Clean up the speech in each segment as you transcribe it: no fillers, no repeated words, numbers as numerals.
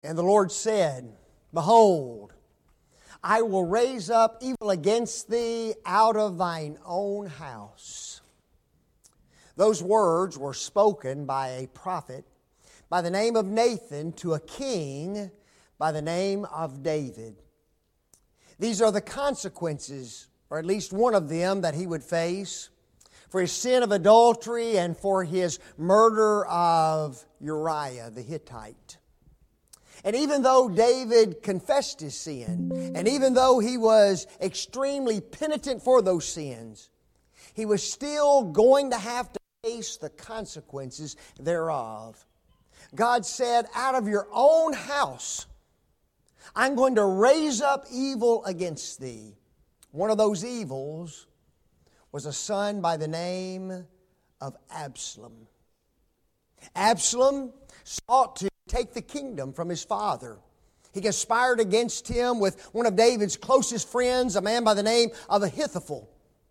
And the Lord said, Behold, I will raise up evil against thee out of thine own house. Those words were spoken by a prophet by the name of Nathan to a king by the name of David. These are the consequences, or at least one of them, that he would face for his sin of adultery and for his murder of Uriah the Hittite. And even though David confessed his sin, and even though he was extremely penitent for those sins, he was still going to have to face the consequences thereof. God said, out of your own house, I'm going to raise up evil against thee. One of those evils was a son by the name of Absalom. Absalom sought to take the kingdom from his father. He conspired against him with one of David's closest friends, a man by the name of Ahithophel.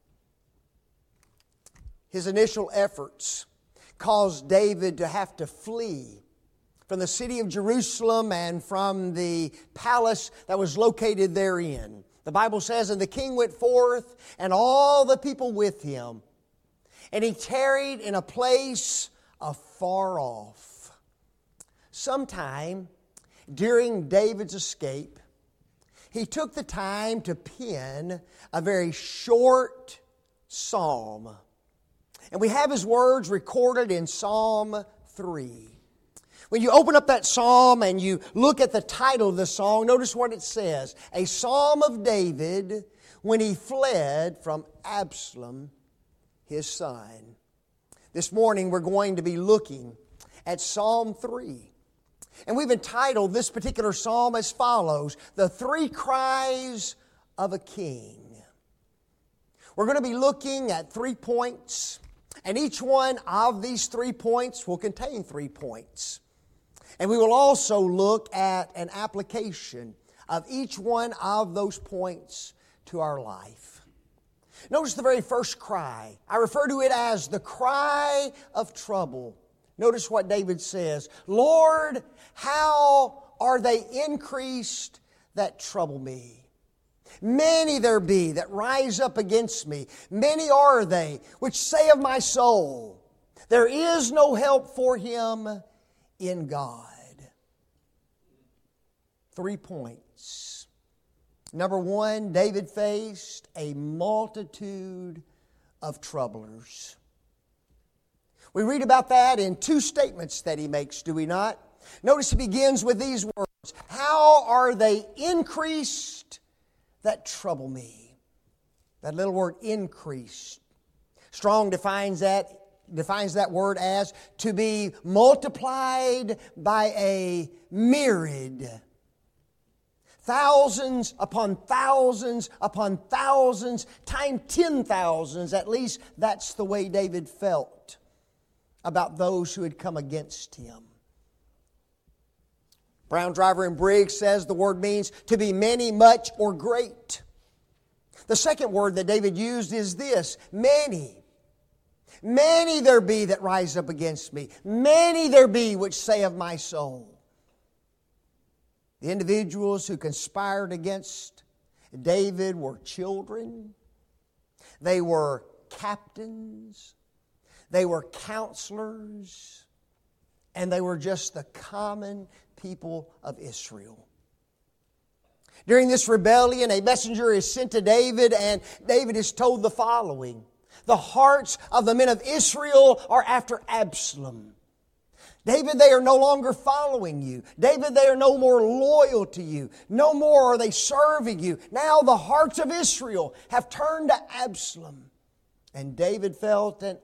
His initial efforts caused David to have to flee from the city of Jerusalem and from the palace that was located therein. The Bible says, and the king went forth, and all the people with him, and he tarried in a place afar off. Sometime during David's escape, he took the time to pen a very short psalm. And we have his words recorded in Psalm 3. When you open up that psalm and you look at the title of the song, notice what it says. A psalm of David when he fled from Absalom, his son. This morning we're going to be looking at Psalm 3. And we've entitled this particular psalm as follows: The Three Cries of a King. We're going to be looking at 3 points, and each one of these 3 points will contain 3 points. And we will also look at an application of each one of those points to our life. Notice the very first cry. I refer to it as the cry of trouble. Notice what David says. Lord, how are they increased that trouble me? Many there be that rise up against me. Many are they which say of my soul, there is no help for him in God. 3 points. Number one, David faced a multitude of troublers. We read about that in 2 statements that he makes, do we not? Notice he begins with these words. How are they increased that trouble me? That little word increased. Strong defines that word as to be multiplied by a myriad. Thousands upon thousands upon thousands, times 10,000s. At least that's the way David felt about those who had come against him. Brown Driver and Briggs says the word means to be many, much, or great. The second word that David used is this: many. Many there be that rise up against me. Many there be which say of my soul. The individuals who conspired against David were children. They were captains. They were counselors. And they were just the common people of Israel. During this rebellion, a messenger is sent to David, and David is told the following: the hearts of the men of Israel are after Absalom. David, they are no longer following you. David, they are no more loyal to you. No more are they serving you. Now the hearts of Israel have turned to Absalom. And David felt an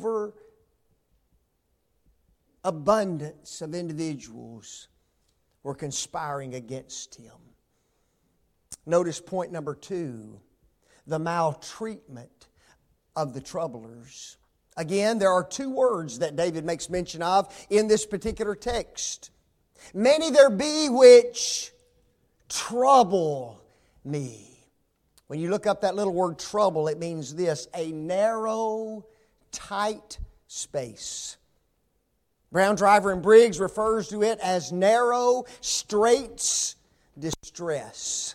overabundance of individuals were conspiring against him. Notice point number 2, the maltreatment of the troublers. Again, there are 2 words that David makes mention of in this particular text. Many there be which trouble me. When you look up that little word trouble, it means this: a narrow, tight space. Brown Driver and Briggs refers to it as narrow straits distress.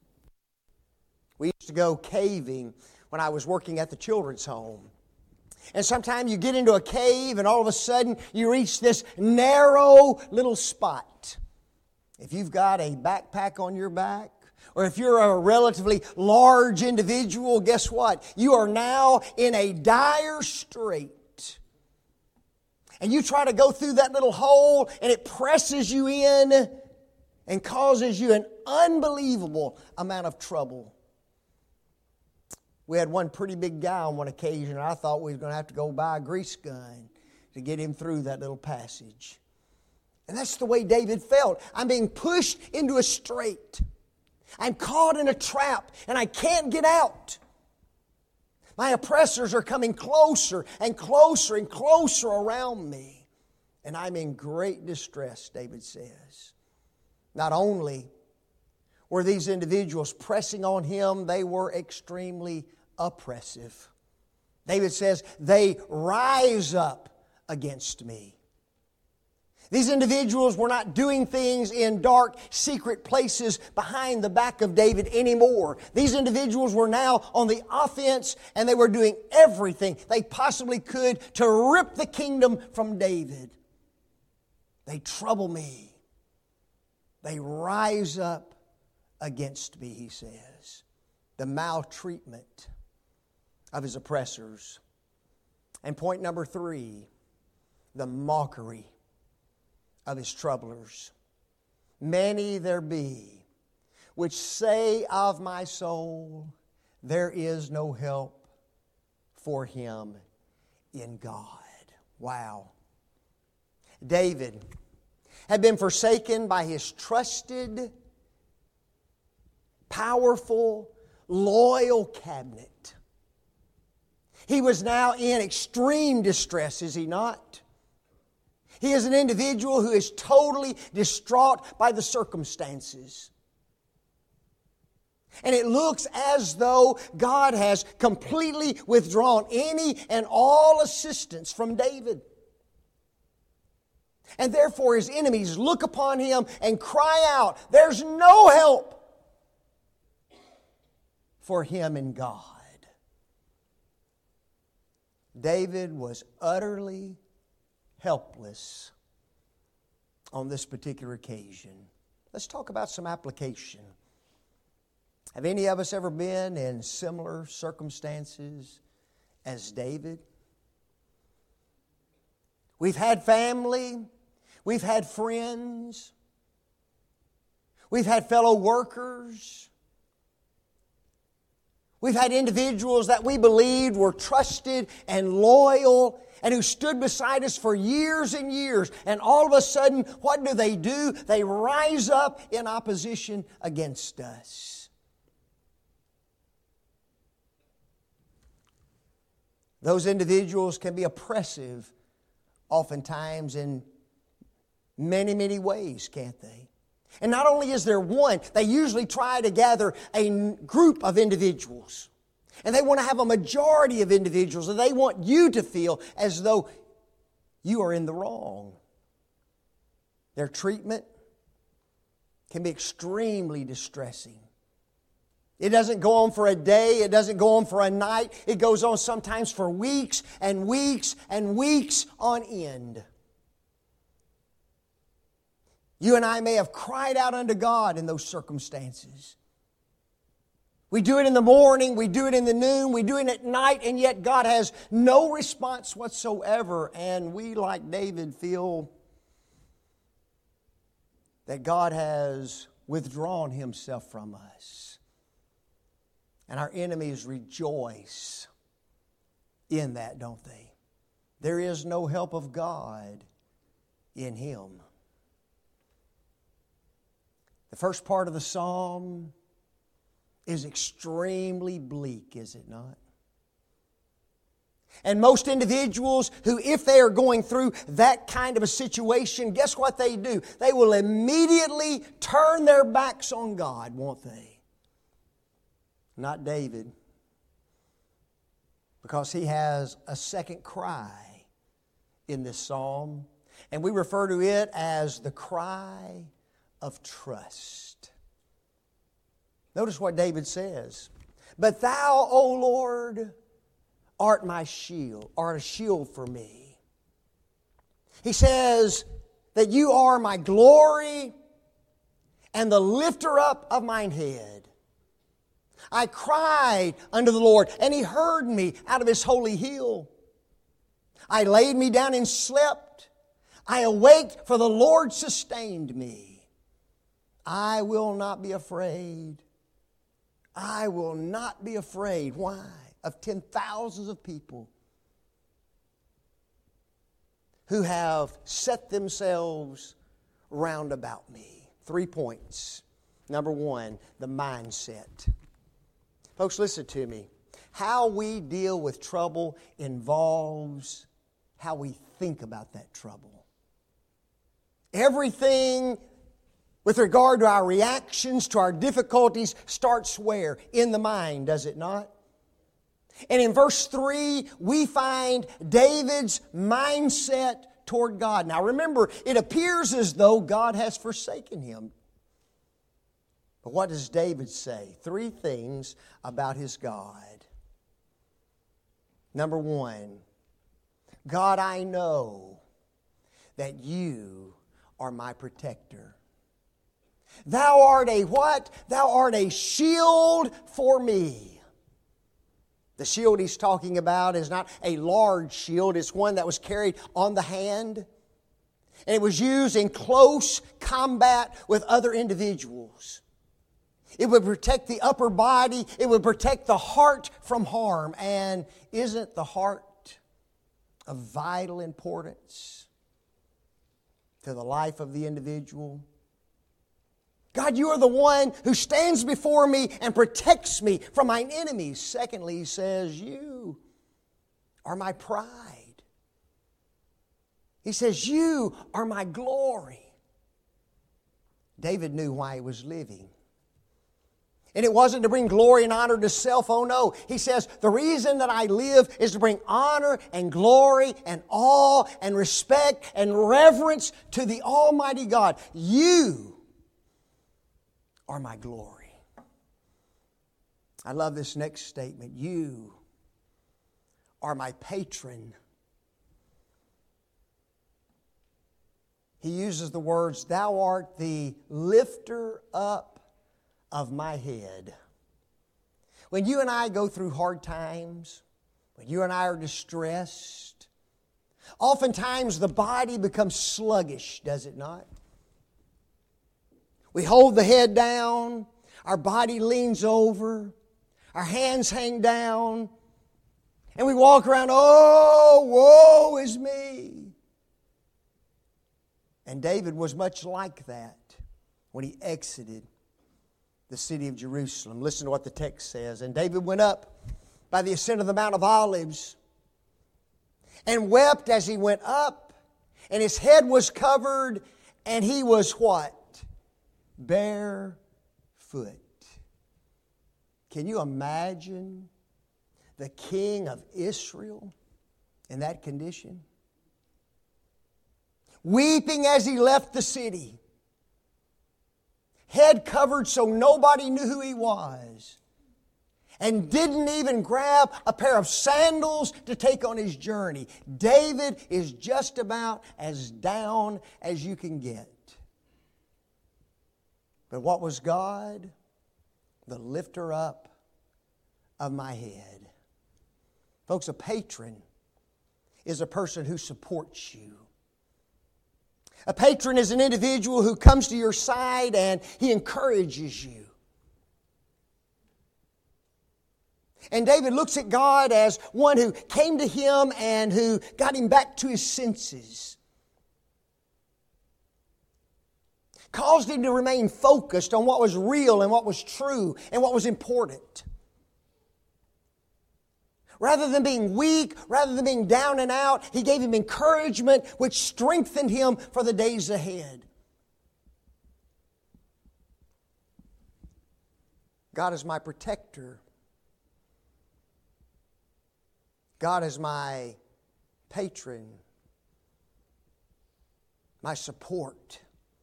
We used to go caving when I was working at the children's home. And sometimes you get into a cave and all of a sudden you reach this narrow little spot. If you've got a backpack on your back, or if you're a relatively large individual, guess what? You are now in a dire strait. And you try to go through that little hole and it presses you in and causes you an unbelievable amount of trouble. We had one pretty big guy on one occasion. I thought we were going to have to go buy a grease gun to get him through that little passage. And that's the way David felt. I'm being pushed into a strait. I'm caught in a trap and I can't get out. My oppressors are coming closer and closer and closer around me. And I'm in great distress, David says. Not only were these individuals pressing on him, they were extremely oppressive. David says, they rise up against me. These individuals were not doing things in dark, secret places behind the back of David anymore. These individuals were now on the offense and they were doing everything they possibly could to rip the kingdom from David. They trouble me. They rise up against me, he says. The maltreatment of his oppressors. And point number 3, the mockery of his troublers. Many there be which say of my soul, there is no help for him in God. Wow. David had been forsaken by his trusted, powerful, loyal cabinet. He was now in extreme distress, is he not? He is an individual who is totally distraught by the circumstances. And it looks as though God has completely withdrawn any and all assistance from David. And therefore his enemies look upon him and cry out, there's no help for him in God. David was utterly helpless on this particular occasion. Let's talk about some application. Have any of us ever been in similar circumstances as David? We've had family, we've had friends, we've had fellow workers, we've had individuals that we believed were trusted and loyal and who stood beside us for years and years. And all of a sudden, what do? They rise up in opposition against us. Those individuals can be oppressive oftentimes in many, many ways, can't they? And not only is there one, they usually try to gather a group of individuals. And they want to have a majority of individuals, and they want you to feel as though you are in the wrong. Their treatment can be extremely distressing. It doesn't go on for a day. It doesn't go on for a night. It goes on sometimes for weeks and weeks and weeks on end. You and I may have cried out unto God in those circumstances. We do it in the morning, we do it in the noon, we do it at night, and yet God has no response whatsoever. And we, like David, feel that God has withdrawn Himself from us. And our enemies rejoice in that, don't they? There is no help of God in him. The first part of the psalm is extremely bleak, is it not? And most individuals who, if they are going through that kind of a situation, guess what they do? They will immediately turn their backs on God, won't they? Not David, because he has a second cry in this psalm. And we refer to it as the cry of trust. Notice what David says. But thou, O Lord, art my shield, art a shield for me. He says that you are my glory and the lifter up of mine head. I cried unto the Lord, and He heard me out of His holy hill. I laid me down and slept. I awaked, for the Lord sustained me. I will not be afraid. I will not be afraid. Why? Of 10,000s of people who have set themselves round about me. 3 points. Number one, the mindset. Folks, listen to me. How we deal with trouble involves how we think about that trouble. Everything with regard to our reactions, to our difficulties, starts where? In the mind, does it not? And in verse 3, we find David's mindset toward God. Now remember, it appears as though God has forsaken him. But what does David say? 3 things about his God. Number 1, God, I know that you are my protector. Thou art a what? Thou art a shield for me. The shield he's talking about is not a large shield. It's one that was carried on the hand. And it was used in close combat with other individuals. It would protect the upper body. It would protect the heart from harm. And isn't the heart of vital importance to the life of the individual? God, you are the one who stands before me and protects me from mine enemies. Secondly, he says, you are my pride. He says, you are my glory. David knew why he was living. And it wasn't to bring glory and honor to self. Oh no. He says, the reason that I live is to bring honor and glory and awe and respect and reverence to the Almighty God. You are my glory. I love this next statement. You are my patron. He uses the words, thou art the lifter up of my head. When you and I go through hard times, when you and I are distressed, oftentimes the body becomes sluggish, does it not? We hold the head down, our body leans over, our hands hang down, and we walk around, oh, woe is me. And David was much like that when he exited the city of Jerusalem. Listen to what the text says. And David went up by the ascent of the Mount of Olives and wept as he went up, and his head was covered, and he was what? Barefoot. Can you imagine the king of Israel in that condition? Weeping as he left the city. Head covered so nobody knew who he was. And didn't even grab a pair of sandals to take on his journey. David is just about as down as you can get. But what was God? The lifter up of my head. Folks, a patron is a person who supports you. A patron is an individual who comes to your side and he encourages you. And David looks at God as one who came to him and who got him back to his senses. Caused him to remain focused on what was real and what was true and what was important. Rather than being weak, rather than being down and out, he gave him encouragement which strengthened him for the days ahead. God is my protector. God is my patron. my support,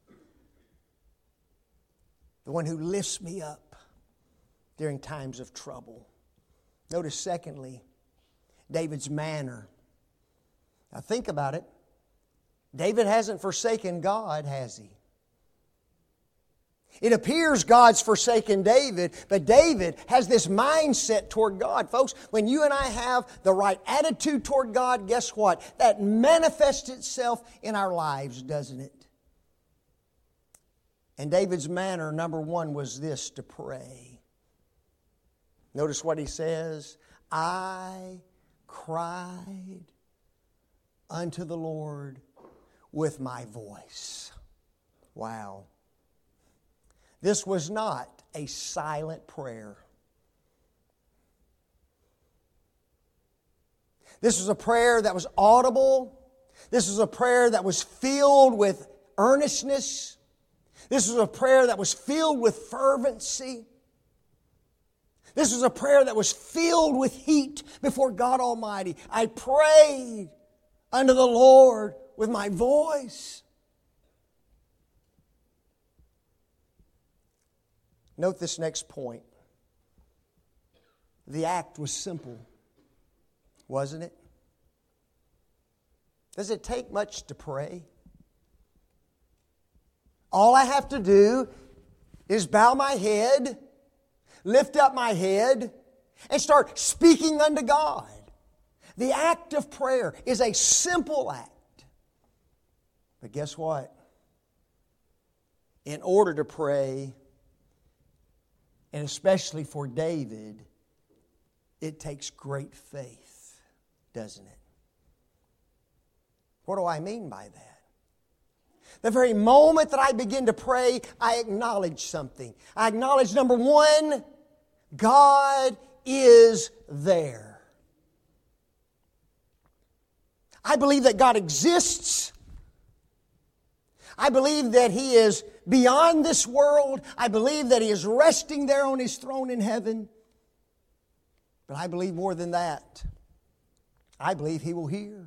the one who lifts me up during times of trouble. Notice, secondly, David's manner. Now think about it. David hasn't forsaken God, has he? It appears God's forsaken David, but David has this mindset toward God. Folks, when you and I have the right attitude toward God, guess what? That manifests itself in our lives, doesn't it? And David's manner, number one, was this: to pray. Notice what he says: I cried unto the Lord with my voice. Wow. This was not a silent prayer. This was a prayer that was audible. This was a prayer that was filled with earnestness. This was a prayer that was filled with fervency. This was a prayer that was filled with heat before God Almighty. I prayed unto the Lord with my voice. Note this next point. The act was simple, wasn't it? Does it take much to pray? All I have to do is bow my head, lift up my head, and start speaking unto God. The act of prayer is a simple act. But guess what? In order to pray, and especially for David, it takes great faith, doesn't it? What do I mean by that? The very moment that I begin to pray, I acknowledge something. I acknowledge, number one, God is there. I believe that God exists. I believe that He is beyond this world. I believe that He is resting there on His throne in heaven. But I believe more than that. I believe He will hear.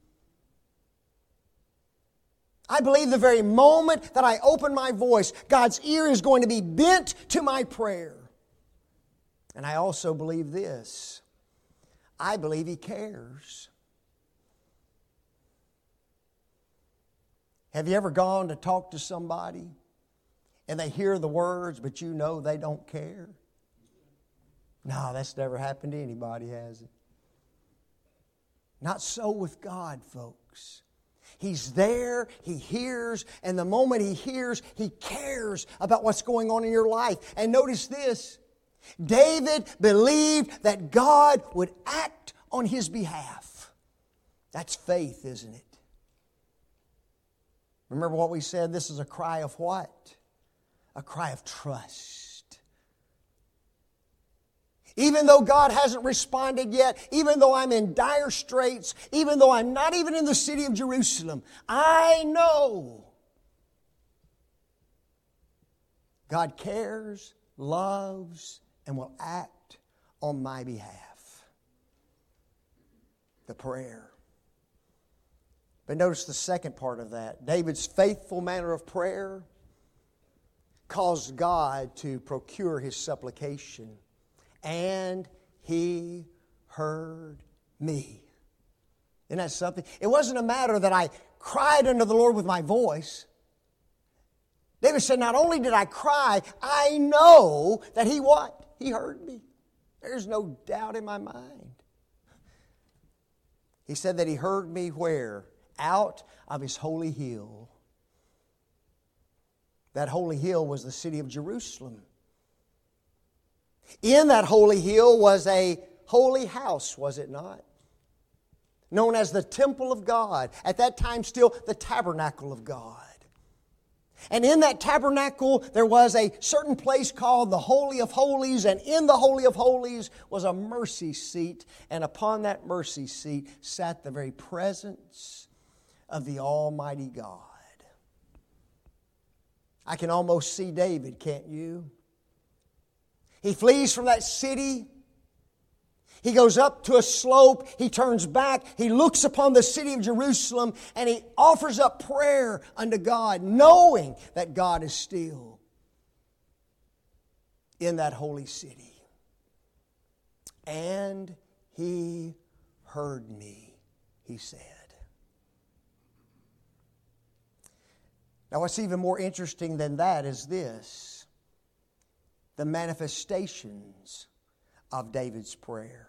I believe the very moment that I open my voice, God's ear is going to be bent to my prayer. And I also believe this. I believe He cares. Have you ever gone to talk to somebody and they hear the words, but you know they don't care? No, that's never happened to anybody, has it? Not so with God, folks. He's there, He hears, and the moment He hears, He cares about what's going on in your life. And notice this, David believed that God would act on his behalf. That's faith, isn't it? Remember what we said? This is a cry of what? A cry of trust. Even though God hasn't responded yet, even though I'm in dire straits, even though I'm not even in the city of Jerusalem, I know God cares, loves, and will act on my behalf. The prayer. But notice the second part of that. David's faithful manner of prayer caused God to procure his supplication. And He heard me. Isn't that something? It wasn't a matter that I cried unto the Lord with my voice. David said, not only did I cry, I know that He what? He heard me. There's no doubt in my mind. He said that He heard me where? Out of His holy hill. That holy hill was the city of Jerusalem. In that holy hill was a holy house, was it not? Known as the temple of God. At that time still the tabernacle of God. And in that tabernacle there was a certain place called the Holy of Holies. And in the Holy of Holies was a mercy seat. And upon that mercy seat sat the very presence of the Almighty God. I can almost see David, can't you? He flees from that city. He goes up to a slope, he turns back, he looks upon the city of Jerusalem, and he offers up prayer unto God, knowing that God is still in that holy city. And he heard me, he said. Now, what's even more interesting than that is this: the manifestations of David's prayer.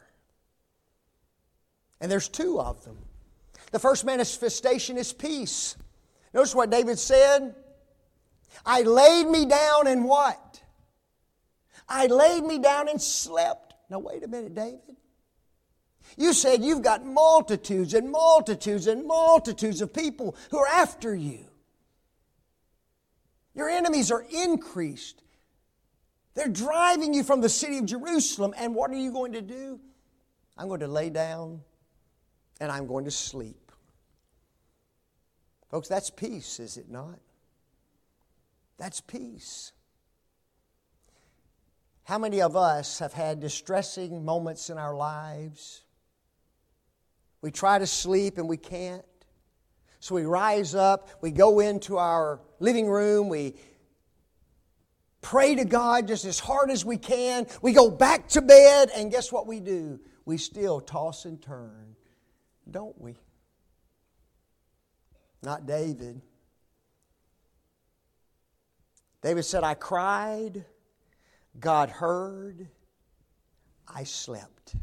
And there's two of them. The first manifestation is peace. Notice what David said. I laid me down and what? I laid me down and slept. Now wait a minute, David. You said you've got multitudes and multitudes and multitudes of people who are after you. Your enemies are increased. They're driving you from the city of Jerusalem. And what are you going to do? I'm going to lay down and I'm going to sleep. Folks, that's peace, is it not? That's peace. How many of us have had distressing moments in our lives? We try to sleep and we can't. So we rise up, we go into our living room, we pray to God just as hard as we can. We go back to bed, and guess what we do? We still toss and turn, don't we? Not David. David said, I cried, God heard, I slept.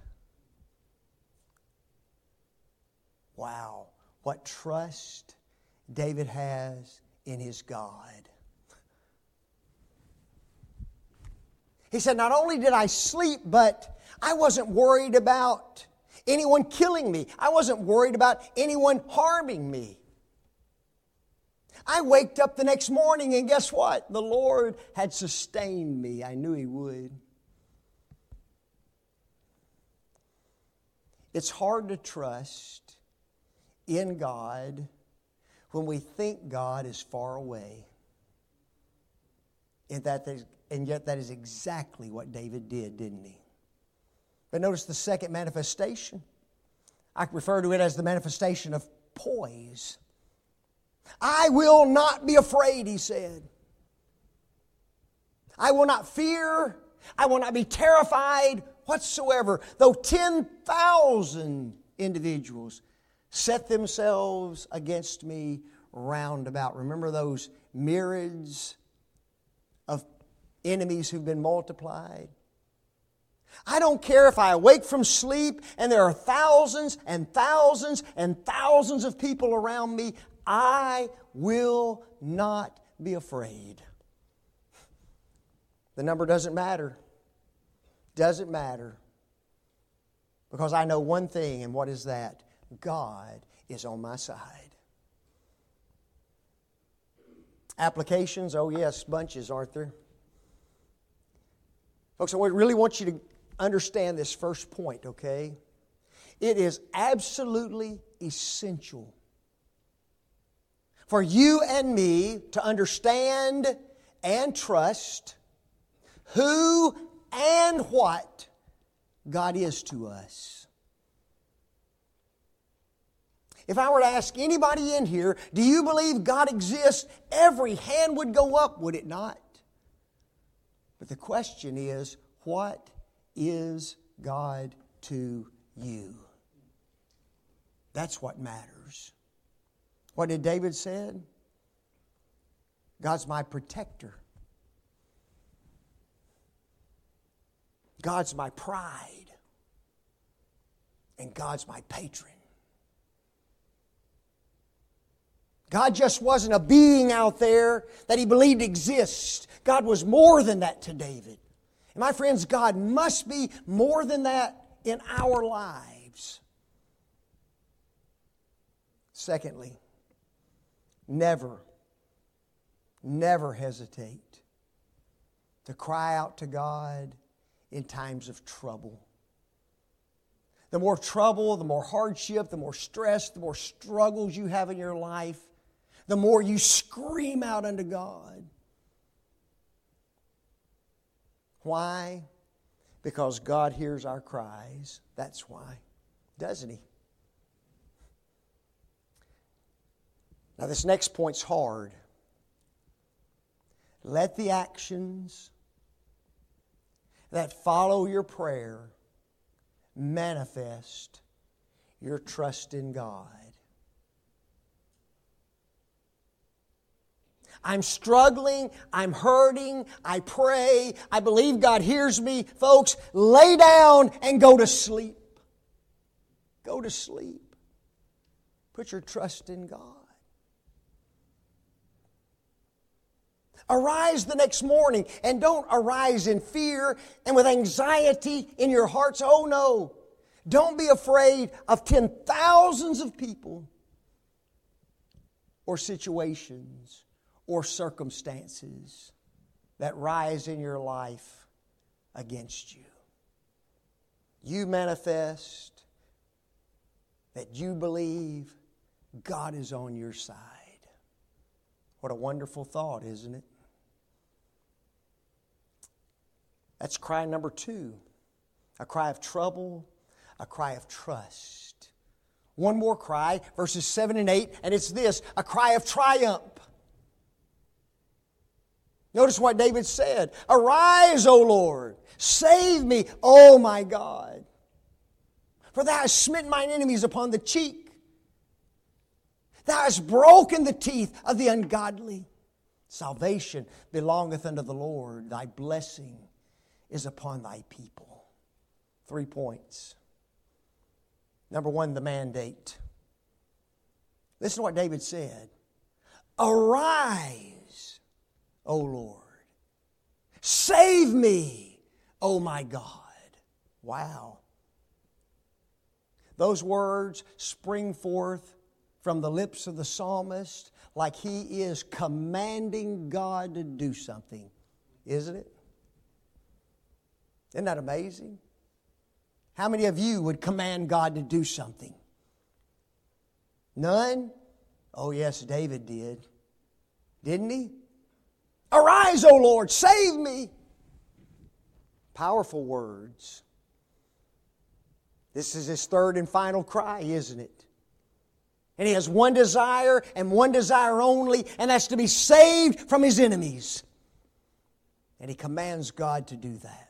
Wow, what trust David has in his God. He said, not only did I sleep, but I wasn't worried about anyone killing me. I wasn't worried about anyone harming me. I waked up the next morning and guess what? The Lord had sustained me. I knew He would. It's hard to trust in God when we think God is far away. And yet that is exactly what David did, didn't he? But notice the second manifestation. I refer to it as the manifestation of poise. I will not be afraid, he said. I will not fear. I will not be terrified whatsoever. Though 10,000 individuals set themselves against me round about. Remember those myriads of enemies who've been multiplied? I don't care if I awake from sleep and there are thousands and thousands and thousands of people around me. I will not be afraid. The number doesn't matter. Doesn't matter. Because I know one thing, and what is that? God is on my side. Applications? Oh yes, bunches, aren't there? Folks, I really want you to understand this first point, okay? It is absolutely essential for you and me to understand and trust who and what God is to us. If I were to ask anybody in here, do you believe God exists? Every hand would go up, would it not? But the question is, what is God to you? That's what matters. What did David say? God's my protector. God's my pride. And God's my patron. God just wasn't a being out there that he believed exists. God was more than that to David. And my friends, God must be more than that in our lives. Secondly, never hesitate to cry out to God in times of trouble. The more trouble, the more hardship, the more stress, the more struggles you have in your life, the more you scream out unto God. Why? Because God hears our cries. That's why. Doesn't He? Now this next point's hard. Let the actions that follow your prayer manifest your trust in God. I'm struggling, I'm hurting, I pray, I believe God hears me. Folks, lay down and go to sleep. Go to sleep. Put your trust in God. Arise the next morning, and don't arise in fear and with anxiety in your hearts. Oh no. Don't be afraid of 10,000s of people or situations or circumstances that rise in your life against you. You manifest that you believe God is on your side. What a wonderful thought, isn't it? That's cry number 2. A cry of trouble, a cry of trust. One more cry, verses 7 and 8, and it's this, a cry of triumph. Notice what David said. Arise, O Lord, save me, O my God. For thou hast smitten mine enemies upon the cheek. Thou hast broken the teeth of the ungodly. Salvation belongeth unto the Lord. Thy blessing is upon thy people. 3 points. Number 1, the mandate. Listen to what David said. Arise, O Lord. Save me, O my God. Wow. Those words spring forth from the lips of the psalmist like he is commanding God to do something. Isn't it? Isn't that amazing? How many of you would command God to do something? None? Oh yes, David did. Didn't he? Arise, O Lord, save me. Powerful words. This is his third and final cry, isn't it? And he has one desire and one desire only, and that's to be saved from his enemies. And he commands God to do that.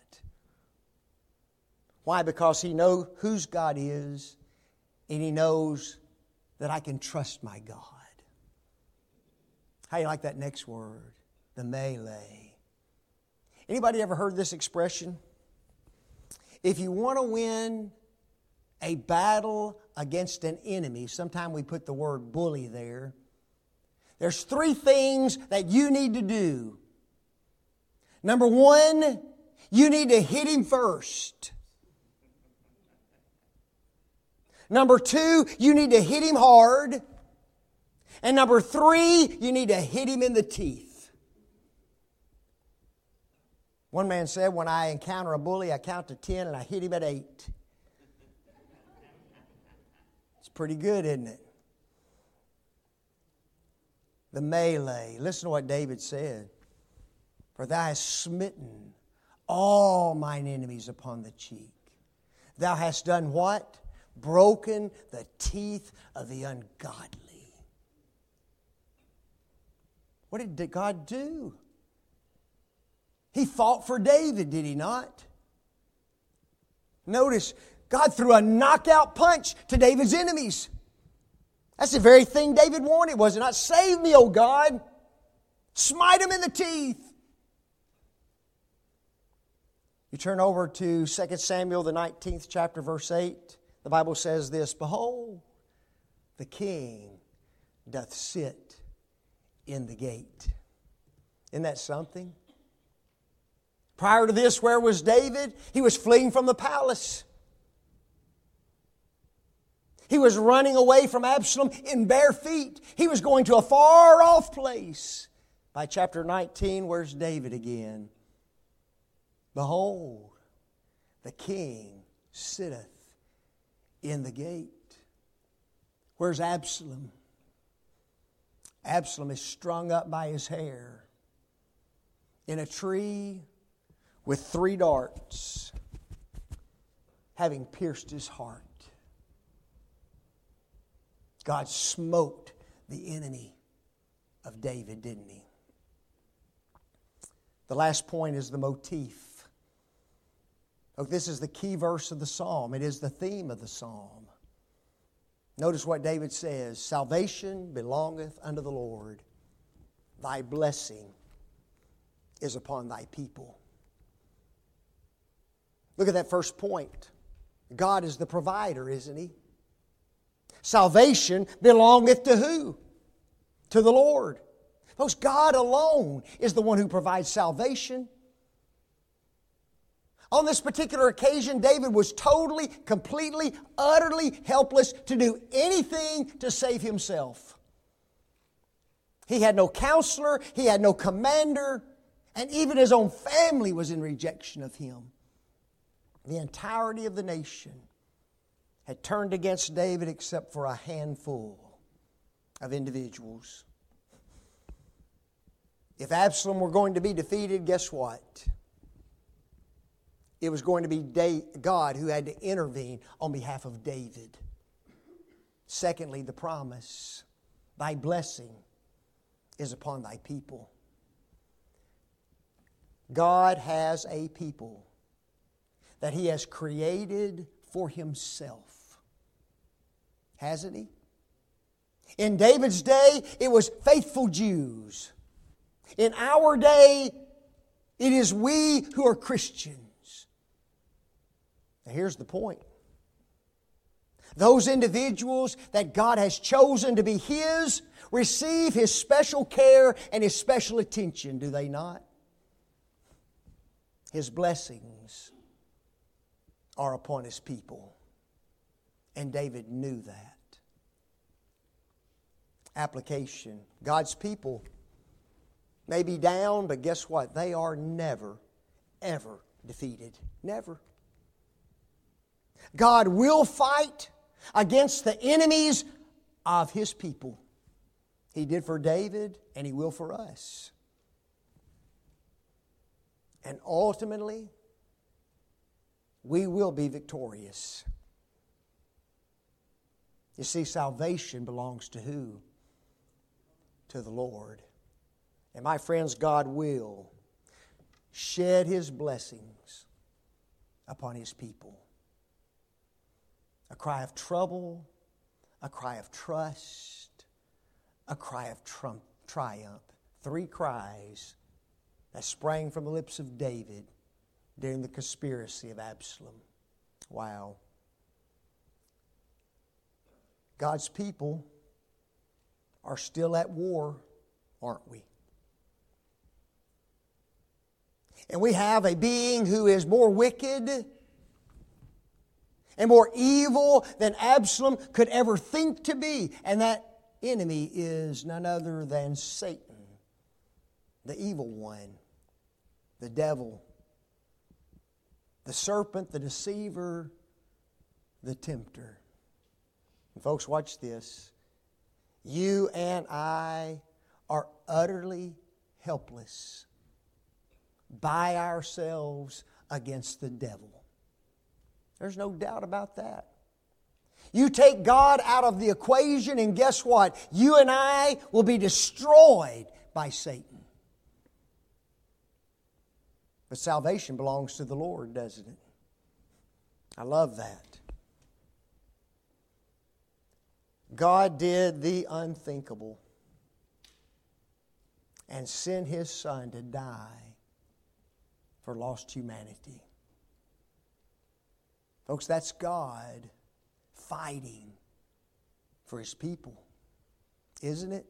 Why? Because he knows whose God is, and he knows that I can trust my God. How do you like that next word? The melee. Anybody ever heard this expression? If you want to win a battle against an enemy, sometimes we put the word bully there. There's 3 things that you need to do. Number 1, you need to hit him first. Number 2, you need to hit him hard. And number 3, you need to hit him in the teeth. One man said, when I encounter a bully, I count to 10 and I hit him at 8. It's pretty good, isn't it? The melee. Listen to what David said. For thou hast smitten all mine enemies upon the cheek. Thou hast done what? Broken the teeth of the ungodly. What did God do? He fought for David, did he not? Notice, God threw a knockout punch to David's enemies. That's the very thing David wanted, was it not? Save me, O God. Smite him in the teeth. You turn over to 2 Samuel, the 19th chapter, verse 8. The Bible says this, behold, the king doth sit in the gate. Isn't that something? Prior to this, where was David? He was fleeing from the palace. He was running away from Absalom in bare feet. He was going to a far off place. By chapter 19, where's David again? Behold, the king sitteth in the gate. Where's Absalom? Absalom is strung up by his hair in a tree with 3 darts. having pierced his heart, God smote the enemy of David, didn't he? The last point is the motif. Look, this is the key verse of the psalm. It is the theme of the psalm. Notice what David says, "Salvation belongeth unto the Lord. Thy blessing is upon thy people." Look at that first point. God is the provider, isn't He? Salvation belongeth to who? To the Lord. Folks, God alone is the one who provides salvation. On this particular occasion, David was totally, completely, utterly helpless to do anything to save himself. He had no counselor, he had no commander, and even his own family was in rejection of him. The entirety of the nation had turned against David except for a handful of individuals. If Absalom were going to be defeated, guess what? It was going to be God who had to intervene on behalf of David. Secondly, the promise, "Thy blessing is upon thy people." God has a people that He has created for Himself. Hasn't He? In David's day, it was faithful Jews. In our day, it is we who are Christians. Now here's the point. Those individuals that God has chosen to be His receive His special care and His special attention, do they not? His blessings are upon His people. And David knew that. Application. God's people may be down, but guess what? They are never, ever defeated. Never. God will fight against the enemies of His people. He did for David, and He will for us. And ultimately, we will be victorious. You see, salvation belongs to who? To the Lord. And my friends, God will shed His blessings upon His people. A cry of trouble, a cry of trust, a cry of triumph. 3 cries that sprang from the lips of David during the conspiracy of Absalom. Wow. God's people are still at war, aren't we? And we have a being who is more wicked and more evil than Absalom could ever think to be. And that enemy is none other than Satan, the evil one, the devil, the serpent, the deceiver, the tempter. And folks, watch this. You and I are utterly helpless by ourselves against the devil. There's no doubt about that. You take God out of the equation and guess what? You and I will be destroyed by Satan. But salvation belongs to the Lord, doesn't it? I love that. God did the unthinkable and sent His Son to die for lost humanity. Folks, that's God fighting for His people, isn't it?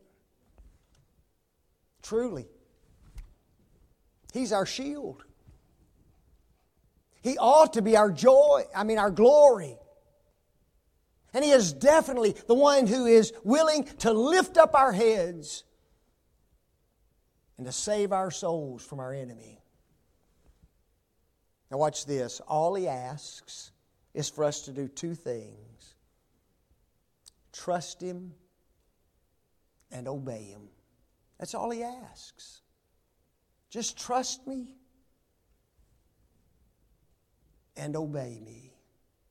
Truly. He's our shield. He ought to be our joy, our glory. And He is definitely the one who is willing to lift up our heads and to save our souls from our enemy. Now watch this. All He asks is for us to do 2 things. Trust Him and obey Him. That's all He asks. Just trust me and obey me.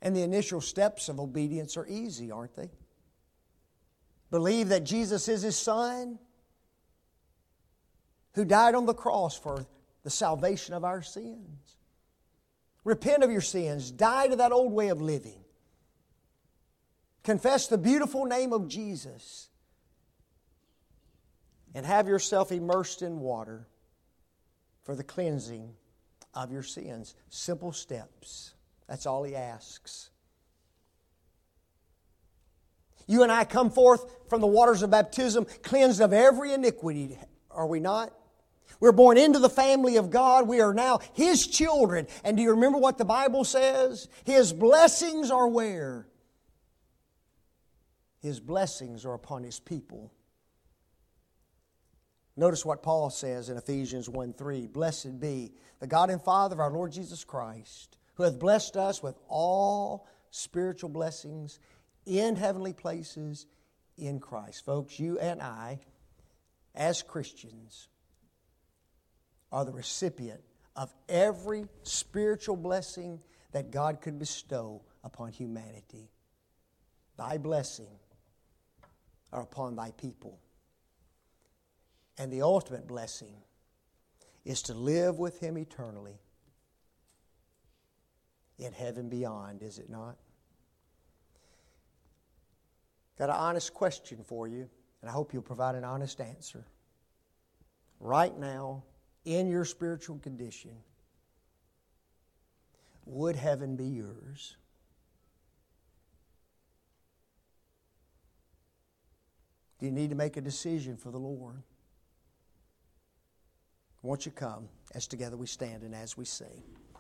And the initial steps of obedience are easy, aren't they? Believe that Jesus is His Son, who died on the cross for the salvation of our sins. Repent of your sins. Die to that old way of living. Confess the beautiful name of Jesus. And have yourself immersed in water for the cleansing of your sins. Simple steps. That's all He asks. You and I come forth from the waters of baptism cleansed of every iniquity, are we not? We're born into the family of God. We are now His children. And do you remember what the Bible says? His blessings are where? His blessings are upon His people. Notice what Paul says in Ephesians 1:3. Blessed be the God and Father of our Lord Jesus Christ, who hath blessed us with all spiritual blessings in heavenly places in Christ. Folks, you and I, as Christians, are the recipient of every spiritual blessing that God could bestow upon humanity. Thy blessing are upon Thy people. And the ultimate blessing is to live with Him eternally in heaven beyond, is it not? Got an honest question for you, and I hope you'll provide an honest answer. Right now, in your spiritual condition, would heaven be yours? Do you need to make a decision for the Lord? Won't you come as together we stand and as we sing?